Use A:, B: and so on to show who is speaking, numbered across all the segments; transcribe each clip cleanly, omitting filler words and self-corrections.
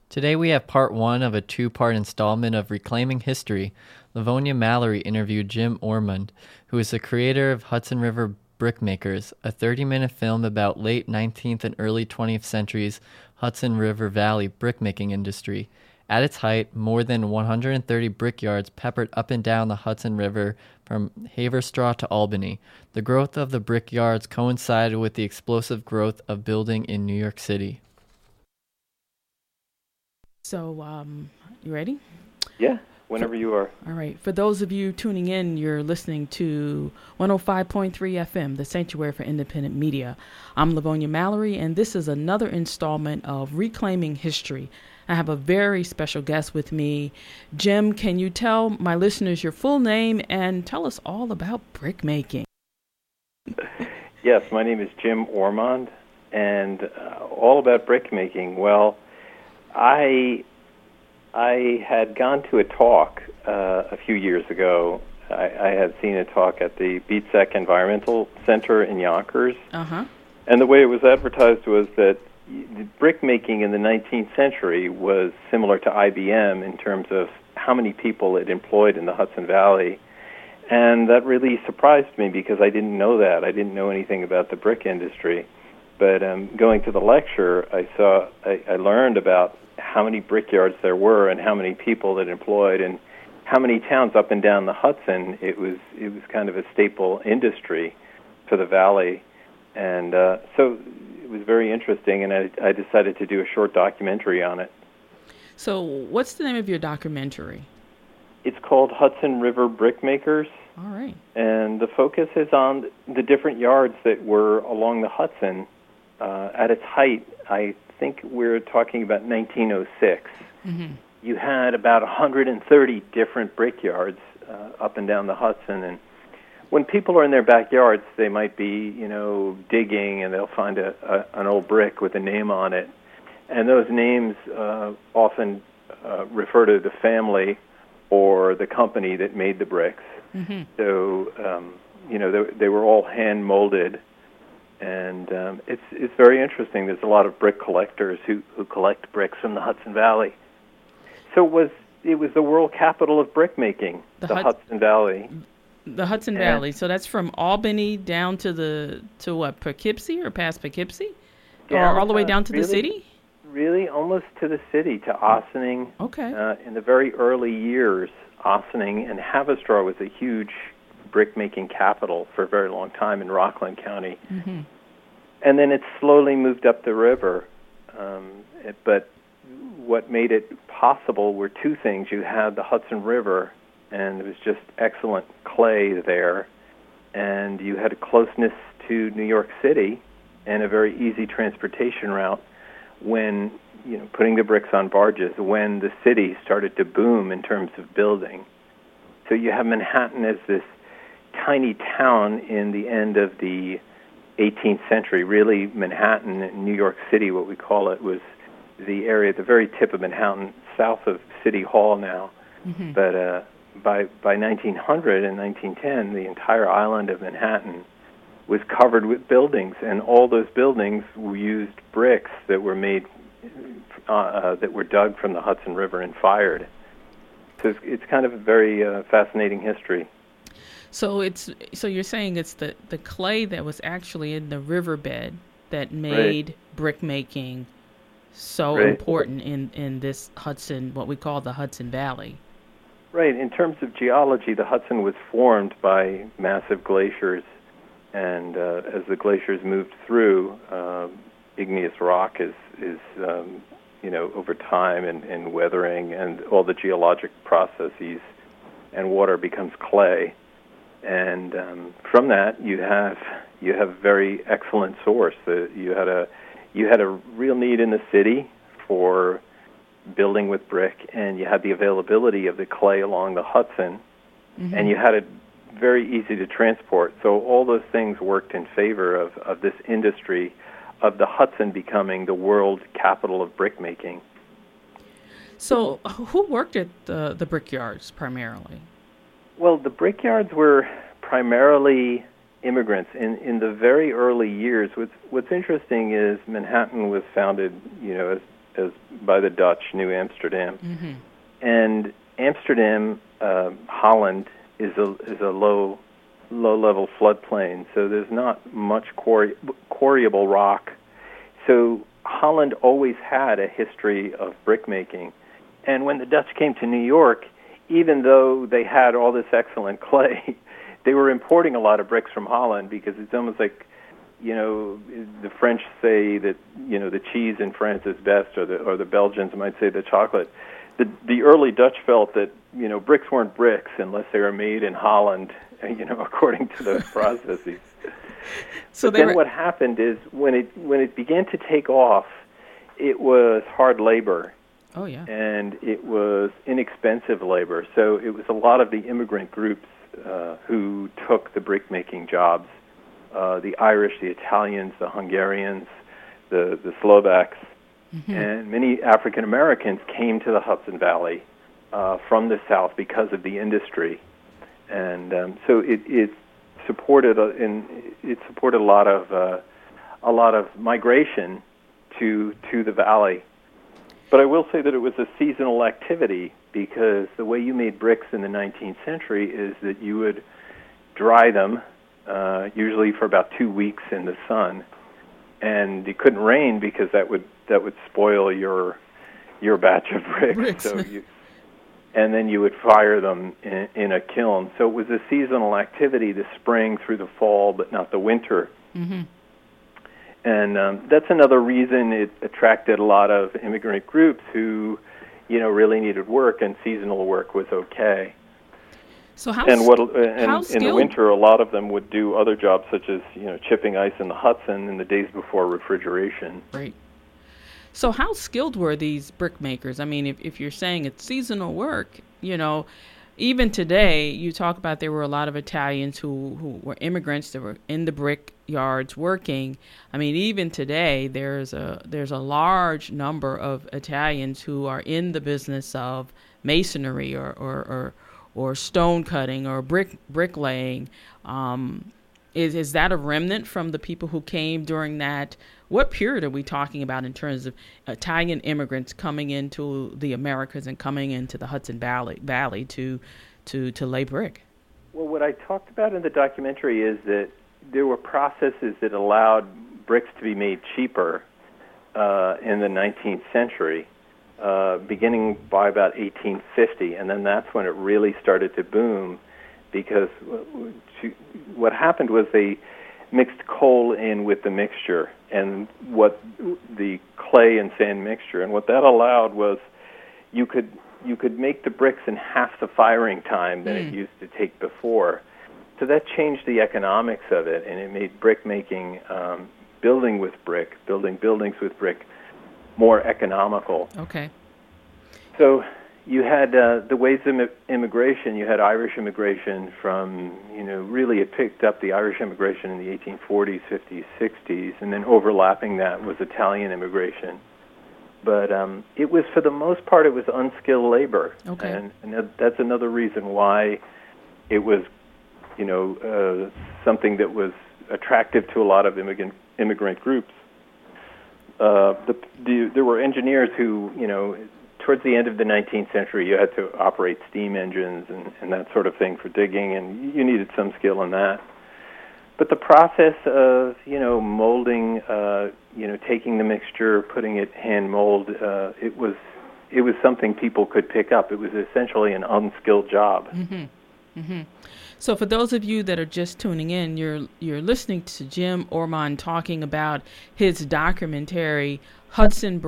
A: Today we have part one of a two-part installment of Reclaiming History. Livonia Mallory interviewed Jim Ormond, who is the creator of Hudson River Brickmakers, a 30-minute film about late 19th and early 20th centuries Hudson River Valley brickmaking industry. At its height, more than 130 brickyards peppered up and down the Hudson River from Haverstraw to Albany. The growth of the brickyards coincided with the explosive growth of building in New York City.
B: So, you ready?
C: Yeah, whenever you are.
B: All right. For those of you tuning in, you're listening to 105.3 FM, the Sanctuary for Independent Media. I'm Livonia Mallory, and this is another installment of Reclaiming History. I have a very special guest with me. Jim, can you tell my listeners your full name and tell us all about brickmaking?
C: Yes, my name is Jim Ormond, and all about brickmaking. Well, I had gone to a talk a few years ago. I had seen a talk at the BSEC Environmental Center in Yonkers.
B: Uh-huh.
C: And the way it was advertised was that brickmaking in the 19th century was similar to IBM in terms of how many people it employed in the Hudson Valley. And that really surprised me because I didn't know that. I didn't know anything about the brick industry. But going to the lecture, I learned about how many brickyards there were and how many people that employed and how many towns up and down the Hudson. It was kind of a staple industry for the valley. And so it was very interesting, and I decided to do a short documentary on it.
B: So what's the name of your documentary?
C: It's called Hudson River Brickmakers.
B: All right.
C: And the focus is on the different yards that were along the Hudson. At its height, I think we're talking about 1906.
B: Mm-hmm.
C: You had about 130 different brickyards up and down the Hudson. And when people are in their backyards, they might be, digging, and they'll find an old brick with a name on it. And those names often refer to the family or the company that made the bricks.
B: Mm-hmm.
C: So, they were all hand-molded. And it's very interesting. There's a lot of brick collectors who collect bricks from the Hudson Valley. So it was the world capital of brickmaking, the Hudson Valley.
B: The Hudson Valley. So that's from Albany down to what, Poughkeepsie or past Poughkeepsie?
C: Yeah,
B: or all the way down to the city?
C: Really, almost to the city, to Ossining.
B: Okay.
C: In the very early years, Ossining and Haverstraw was a huge brickmaking capital for a very long time in Rockland County.
B: Mm-hmm.
C: And then it slowly moved up the river. But what made it possible were two things. You had the Hudson River, and it was just excellent clay there. And you had a closeness to New York City and a very easy transportation route when, putting the bricks on barges, when the city started to boom in terms of building. So you have Manhattan as this tiny town in the end of the 18th century. Really, Manhattan, New York City, what we call it, was the area at the very tip of Manhattan, south of City Hall now.
B: Mm-hmm.
C: But by 1900 and 1910, the entire island of Manhattan was covered with buildings, and all those buildings used bricks that were made, that were dug from the Hudson River and fired. So it's kind of a very fascinating history.
B: So you're saying it's the clay that was actually in the riverbed that made brickmaking so important in this Hudson, what we call the Hudson Valley.
C: Right. In terms of geology, the Hudson was formed by massive glaciers, and as the glaciers moved through, igneous rock is over time and weathering and all the geologic processes, and water becomes clay. And from that, you have very excellent source. You had a real need in the city for building with brick, and you had the availability of the clay along the Hudson,
B: mm-hmm.
C: and you had it very easy to transport. So all those things worked in favor of this industry of the Hudson becoming the world capital of brickmaking.
B: So who worked at the brickyards primarily?
C: Well, the brickyards were primarily immigrants. In the very early years, what's interesting is Manhattan was founded, as by the Dutch, New Amsterdam.
B: Mm-hmm.
C: And Amsterdam, Holland, is a low level floodplain, so there's not much quarryable rock. So Holland always had a history of brick making. And when the Dutch came to New York, even though they had all this excellent clay, they were importing a lot of bricks from Holland, because it's almost like, the French say that, the cheese in France is best, or the Belgians might say the chocolate. The early Dutch felt that, bricks weren't bricks unless they were made in Holland, according to those processes. So then what happened is when it began to take off, it was hard labor.
B: Oh, yeah.
C: And it was inexpensive labor. So it was a lot of the immigrant groups who took the brick-making jobs, the Irish, the Italians, the Hungarians, the Slovaks,
B: mm-hmm.
C: and many African Americans came to the Hudson Valley from the South because of the industry. And so it supported a lot of migration to the valley. But I will say that it was a seasonal activity, because the way you made bricks in the 19th century is that you would dry them, usually for about 2 weeks in the sun, and it couldn't rain because that would spoil your batch of bricks. So and then you would fire them in a kiln. So it was a seasonal activity, the spring through the fall, but not the winter.
B: Mm-hmm.
C: And that's another reason it attracted a lot of immigrant groups who, really needed work, and seasonal work was okay.
B: So
C: in the winter, a lot of them would do other jobs, such as chipping ice in the Hudson in the days before refrigeration.
B: Right. So how skilled were these brick makers? I mean, if you're saying it's seasonal work, even today, you talk about there were a lot of Italians who were immigrants that were in the brick yards working. I mean, even today, there's a large number of Italians who are in the business of masonry or stone cutting or bricklaying. Is that a remnant from the people who came during that? What period are we talking about in terms of Italian immigrants coming into the Americas and coming into the Hudson Valley to lay brick?
C: Well, what I talked about in the documentary is that there were processes that allowed bricks to be made cheaper in the 19th century, beginning by about 1850, and then that's when it really started to boom, because what happened was they mixed coal in with the mixture, and what the clay and sand mixture, and what that allowed was you could make the bricks in half the firing time than it used to take before. So that changed the economics of it, and it made brick making, building buildings with brick, more economical.
B: Okay.
C: So you had the waves of immigration. You had Irish immigration from, really it picked up the Irish immigration in the 1840s, 50s, 60s, and then overlapping that was Italian immigration. But it was, for the most part, it was unskilled labor.
B: Okay.
C: And that's another reason why it was, something that was attractive to a lot of immigrant groups. There were engineers who, towards the end of the 19th century, you had to operate steam engines and that sort of thing for digging, and you needed some skill in that. But the process of, molding, taking the mixture, putting it hand mold, it was something people could pick up. It was essentially an unskilled job.
B: Mm-hmm. Mm-hmm. So for those of you that are just tuning in, you're listening to Jim Ormond talking about his documentary, Hudson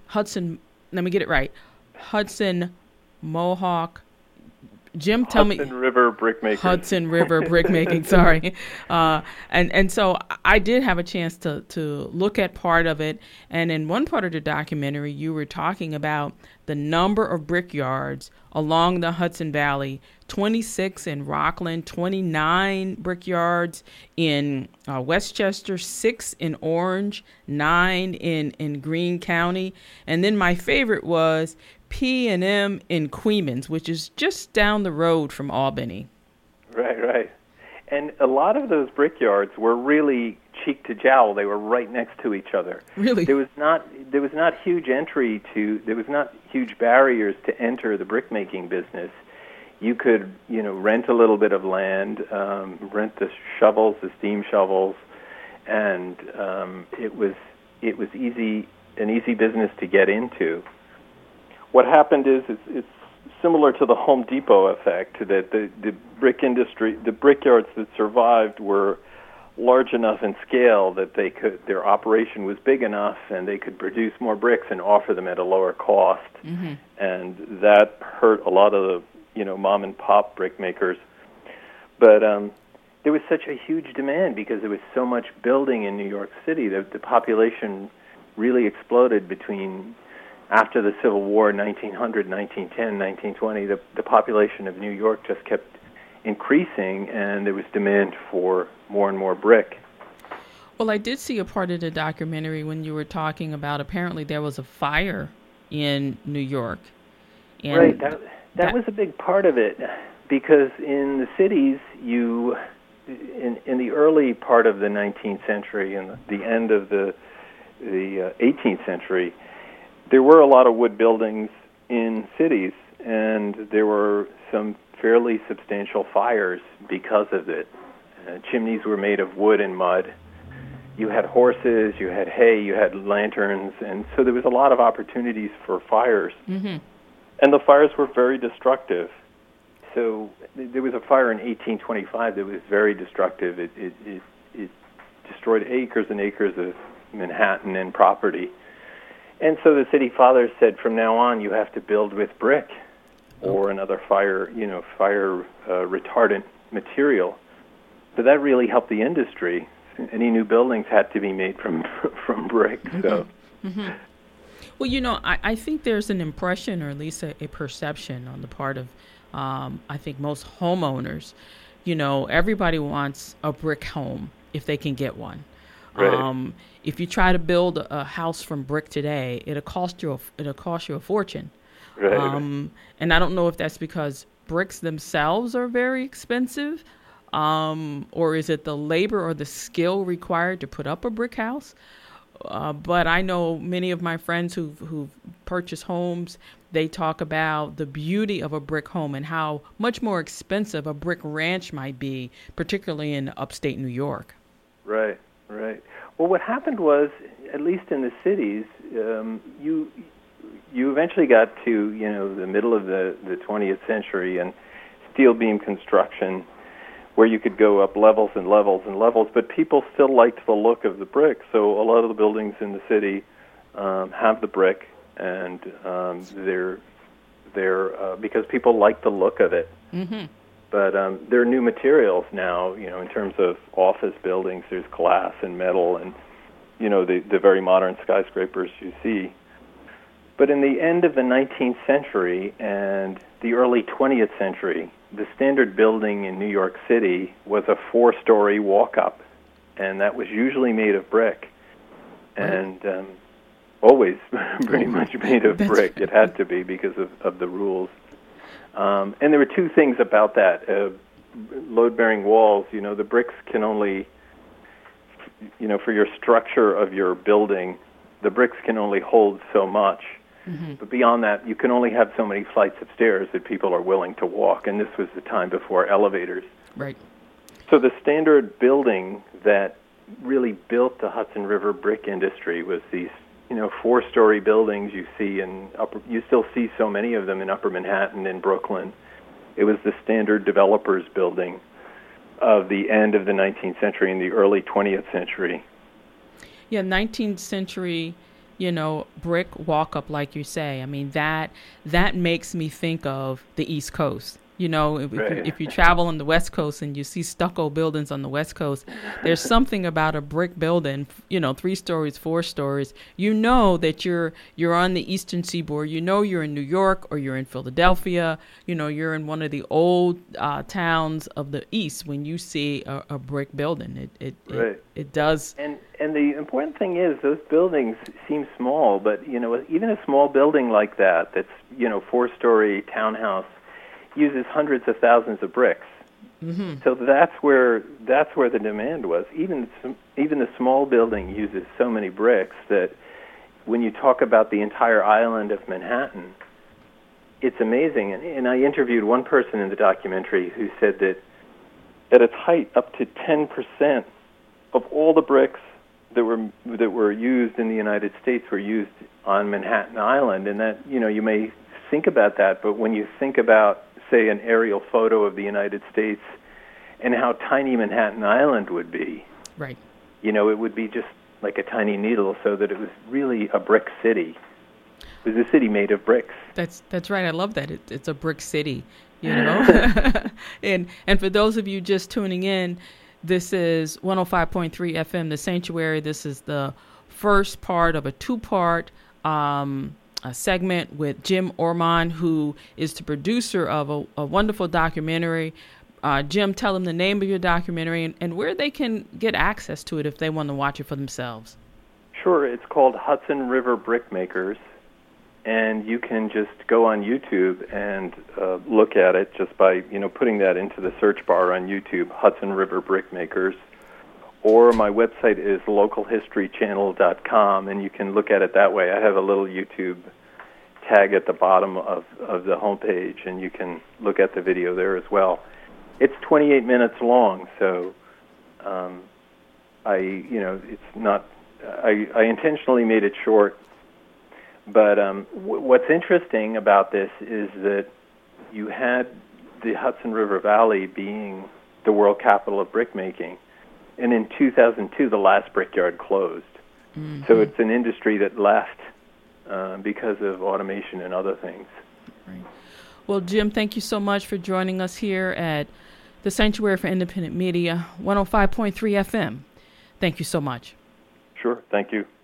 B: Mohawk. Jim, tell me.
C: Hudson River Brickmaking.
B: Hudson River Brickmaking, sorry. And so I did have a chance to look at part of it. And in one part of the documentary, you were talking about the number of brickyards along the Hudson Valley, 26 in Rockland, 29 brickyards in Westchester, 6 in Orange, 9 in Greene County. And then my favorite was P&M in Queens, which is just down the road from Albany.
C: Right. And a lot of those brickyards were really cheek to jowl. They were right next to each other.
B: Really?
C: There was not huge barriers to enter the brickmaking business. You could, rent a little bit of land, rent the shovels, the steam shovels, and it was an easy business to get into. What happened is it's similar to the Home Depot effect, that the brick industry, the brickyards that survived were large enough in scale that their operation was big enough and they could produce more bricks and offer them at a lower cost. Mm-hmm. And that hurt a lot of the mom and pop brick makers. But there was such a huge demand because there was so much building in New York City that the population really exploded after the Civil War, 1900, 1910, 1920. The population of New York just kept increasing, and there was demand for more and more brick.
B: Well, I did see a part of the documentary when you were talking about apparently there was a fire in New York. And
C: right, that was a big part of it, because in the cities, in the early part of the 19th century and the end of the 18th century, there were a lot of wood buildings in cities, and there were some fairly substantial fires because of it. Chimneys were made of wood and mud. You had horses, you had hay, you had lanterns, and so there was a lot of opportunities for fires. Mm-hmm. And the fires were very destructive. So there was a fire in 1825 that was very destructive. It destroyed acres and acres of Manhattan and property. And so the city fathers said, from now on, you have to build with brick or another fire retardant material. So that really helped the industry. Any new buildings had to be made from brick. So,
B: mm-hmm. Well, I think there's an impression, or at least a perception on the part of, I think, most homeowners. Everybody wants a brick home if they can get one.
C: Right.
B: If you try to build a house from brick today, it'll cost you a fortune.
C: Right.
B: And I don't know if that's because bricks themselves are very expensive, or is it the labor or the skill required to put up a brick house? But I know many of my friends who've purchased homes, they talk about the beauty of a brick home and how much more expensive a brick ranch might be, particularly in upstate New York.
C: Right. Well, what happened was, at least in the cities, you eventually got to the middle of the 20th century and steel beam construction, where you could go up levels and levels and levels, but people still liked the look of the brick. So a lot of the buildings in the city have the brick, and they're because people like the look of it. Mm-hmm. But there are new materials now, in terms of office buildings. There's glass and metal and, the very modern skyscrapers you see. But in the end of the 19th century and the early 20th century, the standard building in New York City was a 4-story walk-up, and that was usually made of brick, and always pretty much made of brick. It had to be because of the rules. And there were two things about that. Load-bearing walls, the bricks can only, for your structure of your building, the bricks can only hold so much. Mm-hmm. But beyond that, you can only have so many flights of stairs that people are willing to walk, and this was the time before elevators.
B: Right.
C: So the standard building that really built the Hudson River brick industry was these, 4-story buildings you see you still see so many of them in Upper Manhattan and Brooklyn. It was the standard developers building of the end of the 19th century and the early 20th century.
B: Yeah, 19th century, brick walk-up, like you say. I mean, that makes me think of the East Coast. If you travel on the West Coast and you see stucco buildings on the West Coast, there's something about a brick building, 3 stories, 4 stories. That you're on the Eastern Seaboard. You're in New York or you're in Philadelphia. You're in one of the old towns of the East when you see a brick building. It does.
C: And the important thing is those buildings seem small, but even a small building like that's 4-story townhouse uses hundreds of thousands of bricks.
B: Mm-hmm.
C: So that's where the demand was. Even the small building uses so many bricks that when you talk about the entire island of Manhattan, it's amazing. And I interviewed one person in the documentary who said that at its height, up to 10% of all the bricks that were used in the United States were used on Manhattan Island. And that, you may think about that, but when you think about, say, an aerial photo of the United States and how tiny Manhattan Island would be,
B: right?
C: It would be just like a tiny needle, so that it was really a brick city. It was a city made of bricks.
B: That's right. I love that. It's a brick city, and for those of you just tuning in, this is 105.3 FM, The Sanctuary. This is the first part of a two-part a segment with Jim Ormond, who is the producer of a wonderful documentary. Jim, tell them the name of your documentary and where they can get access to it if they want to watch it for themselves.
C: Sure. It's called Hudson River Brickmakers, and you can just go on YouTube and look at it just by putting that into the search bar on YouTube, Hudson River Brickmakers. Or my website is localhistorychannel.com, and you can look at it that way. I have a little YouTube tag at the bottom of the homepage, and you can look at the video there as well. It's 28 minutes long, so it's not. I intentionally made it short, but what's interesting about this is that you had the Hudson River Valley being the world capital of brickmaking. And in 2002, the last brickyard closed. Mm-hmm. So it's an industry that left because of automation and other things.
B: Right. Well, Jim, thank you so much for joining us here at the Sanctuary for Independent Media, 105.3 FM. Thank you so much.
C: Sure. Thank you.